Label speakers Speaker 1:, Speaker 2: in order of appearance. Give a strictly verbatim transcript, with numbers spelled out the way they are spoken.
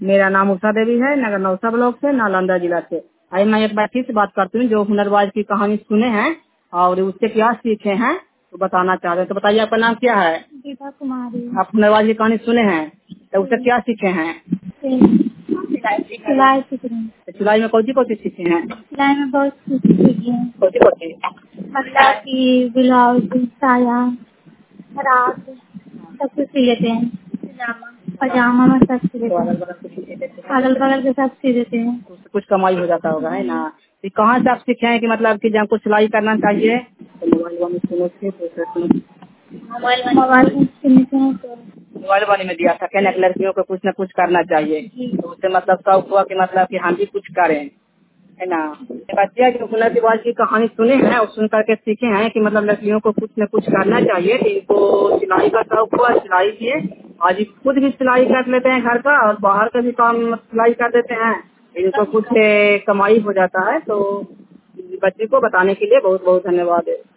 Speaker 1: मेरा नाम उषा देवी है, नगर नौसा ब्लॉक से, नालंदा जिला से। आई मैं एक व्यक्ति से बात करती हूँ जो हुनरबाज की कहानी सुने हैं और उससे क्या सीखे हैं तो बताना चाह रहे हैं। तो बताइए आपका नाम क्या है?
Speaker 2: गीता कुमारी।
Speaker 1: आप हुनरबाज की कहानी सुने हैं तो उससे क्या सीखे हैं?
Speaker 2: सिलाई सीख रही हूँ।
Speaker 1: तो सिलाई में कौन सी कौन सी सीखे हैं?
Speaker 2: सिलाई में बहुत कुछ सीखी है।
Speaker 1: कौन सी कौन सी?
Speaker 2: मतलब की ब्लाउज, साया, फ्रॉक सब कुछ सी लेते हैं। पजामा पजामा में सब सी लेते हैं। अगल बगल के सब सी देते हैं।
Speaker 1: कुछ कुछ कमाई हो जाता होगा है ना। तो कहाँ से आप सीखे हैं कि मतलब कि जब कुछ सिलाई करना चाहिए तो मोबाइल वाले सुनो थे तो सुनो
Speaker 2: मोबाइल मोबाइल में सुनने से हैं तो
Speaker 1: मोबाइल वाले में दिया था कहने कि लड़कियों को कुछ न कुछ करना चाहिए तो उससे मतलब शौक हुआ कि मतलब कि हम भी कुछ करें है ना। बच्चे जो हुनरबाज की कहानी सुने हैं और सुन करके सीखे हैं कि मतलब लड़कियों को कुछ न कुछ करना चाहिए। इनको सिलाई का शौक हुआ, सिलाई किए, आज ये खुद भी सिलाई कर लेते हैं घर का और बाहर का भी काम सिलाई कर देते हैं। इनको कुछ से कमाई हो जाता है। तो बच्चे को बताने के लिए बहुत बहुत धन्यवाद है।